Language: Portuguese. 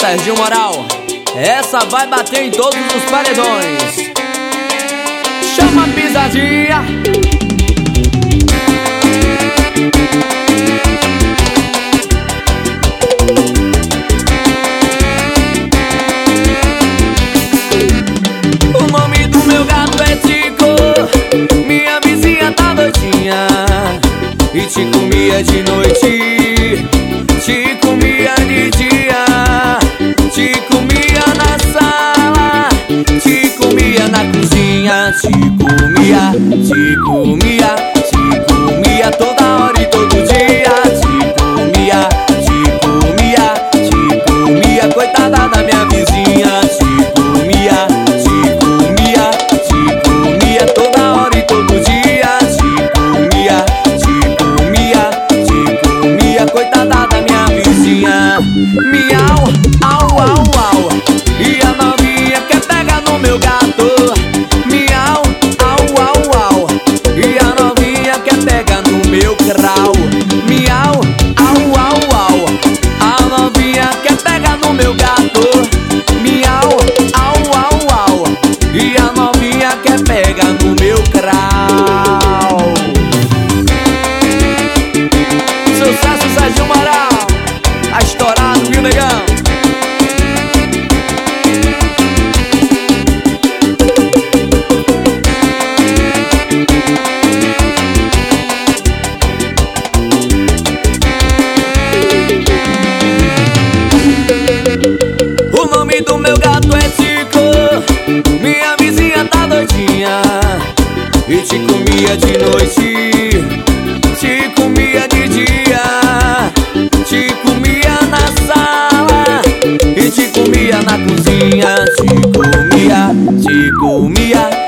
Serginho Moral. Essa vai bater em todos os paredões. Chama a pisadinha. O nome do meu gato é Tico. Minha vizinha tá doidinha e te comia de noite, te comia de dia, te comia na sala, te comia na cozinha, te comia, te comia, te comia toda hora e todo dia, te comia, te comia, te comia, coitada da minha vizinha, te comia, te comia, te comia toda hora e todo dia, te comia, te comia, te comia, coitada da minha vizinha. Miau, au, au, au. E a novinha quer pegar no meu gato. Miau, au, au, au. E a novinha quer pegar no meu crau. Miau, au, au, au. A novinha quer pegar no meu gato. Miau, au, au, au. E a novinha quer pegar no meu crau. Sucesso, Serginho Moral. Tá estourado, viu, negão? O nome do meu gato é Tico. Minha vizinha tá doidinha e te comia de noite, te comia de dia, te comia na sala e te comia na cozinha, te comia, te comia.